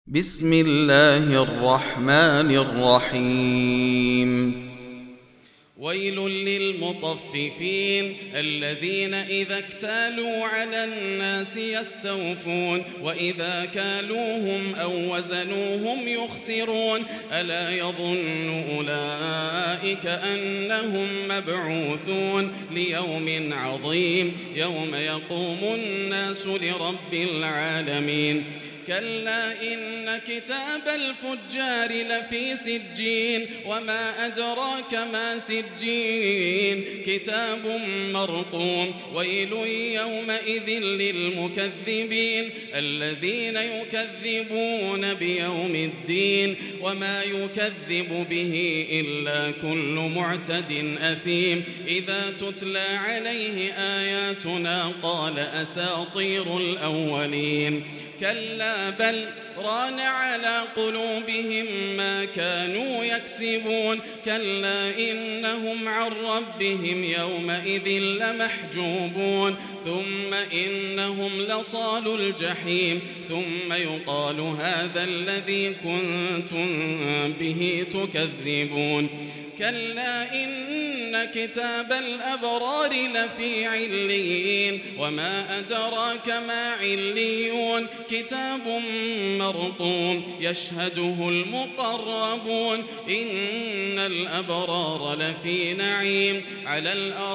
بسم الله الرحمن الرحيم ويل للمطففين الذين إذا اكتالوا على الناس يستوفون وإذا كالوهم أو وزنوهم يخسرون ألا يظن أولئك أنهم مبعوثون ليوم عظيم يوم يقوم الناس لرب العالمين كلا إن كتاب الفجار لفي سجين وما أدراك ما سجين كتاب مرقوم ويل يومئذ للمكذبين الذين يكذبون بيوم الدين وما يكذب به إلا كل معتد أثيم إذا تتلى عليه آياتنا قال أساطير الأولين كلا بل ران على قلوبهم ما كانوا يكسبون كلا إنهم عن ربهم يومئذ لمحجوبون ثم إنهم لصال الجحيم ثم يقال هذا الذي كنتم به تكذبون كلا إن كتاب الأبرار لفي عليين وما أدراك ما عليون كتاب مرقوم يشهده المقربون إن الأبرار لفي نعيم على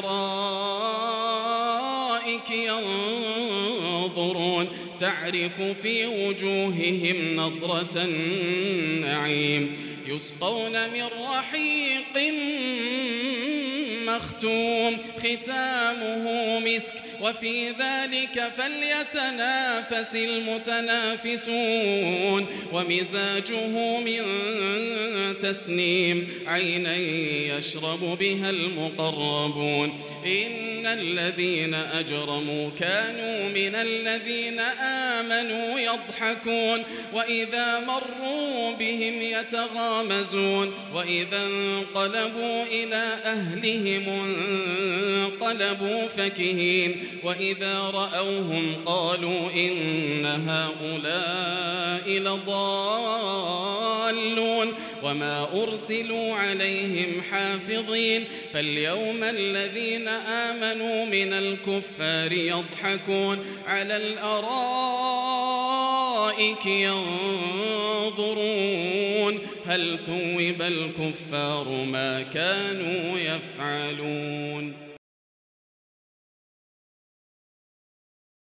الأرائك ينظرون تعرف في وجوههم نضرة النعيم يسقون من رحيق مختوم ختامه مسك وفي ذلك فليتنافس المتنافسون ومزاجه من تسنيم عينا يشرب بها المقربون إن الذين أجرموا كانوا من الذين آمنوا يضحكون وإذا مروا بهم يتغامزون وإذا انقلبوا إلى أهلهم انقلبوا فكهين وإذا رأوهم قالوا إن هؤلاء لضالون وما أرسلوا عليهم حافظين فاليوم الذين آمنوا من الكفار يضحكون على الأرائك ينظرون هل ثوب الكفار ما كانوا يفعلون